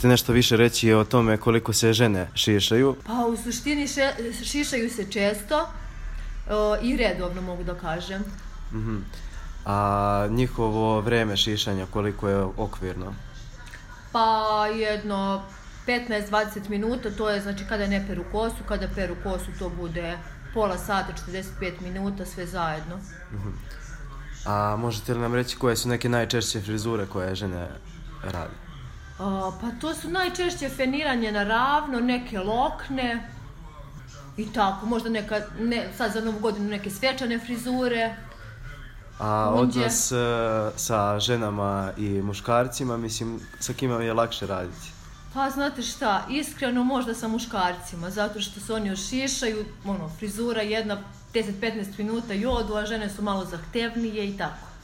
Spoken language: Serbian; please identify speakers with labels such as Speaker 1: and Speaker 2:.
Speaker 1: možete nešto više reći o tome koliko se žene šišaju?
Speaker 2: Pa u suštini šišaju se često i redovno, mogu da kažem.
Speaker 1: A njihovo vreme šišanja koliko je okvirno?
Speaker 2: Pa jedno 15-20 minuta, to je znači kada ne peru kosu, kada peru kosu to bude pola sata, 45 minuta, sve zajedno.
Speaker 1: A možete li nam reći koje su neke najčešće frizure koje žene rade?
Speaker 2: Pa to su najčešće feniranje na ravno, neke lokne i tako, možda sad za Novu godinu neke svečane frizure.
Speaker 1: A odnos sa ženama i muškarcima, mislim, sa kima je lakše raditi?
Speaker 2: Pa znate šta, iskreno možda sa muškarcima, zato što se oni ošišaju, frizura jedna 10-15 minuta i odu, a žene su malo zahtevnije i tako.